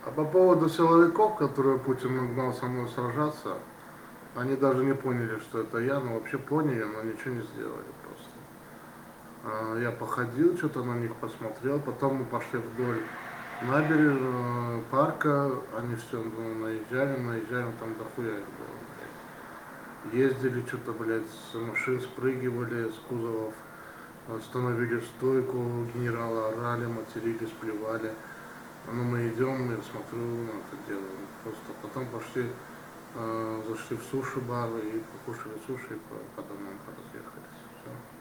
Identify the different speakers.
Speaker 1: А по поводу силовиков, которые Путин нагнал со мной сражаться, они даже не поняли, что это я, но вообще поняли, но ничего не сделали просто. Я походил, что-то на них посмотрел, потом мы пошли вдоль набережного парка, они все наезжали, там дохуя их было, блядь. Ездили что-то, блядь, с машин спрыгивали, с кузовов, остановили стойку, генерала орали, матерились, плевали. Ну, мы идем, я смотрю, это делаем. Просто потом пошли, зашли в суши-бар и покушали суши и по домам разъехались. Все.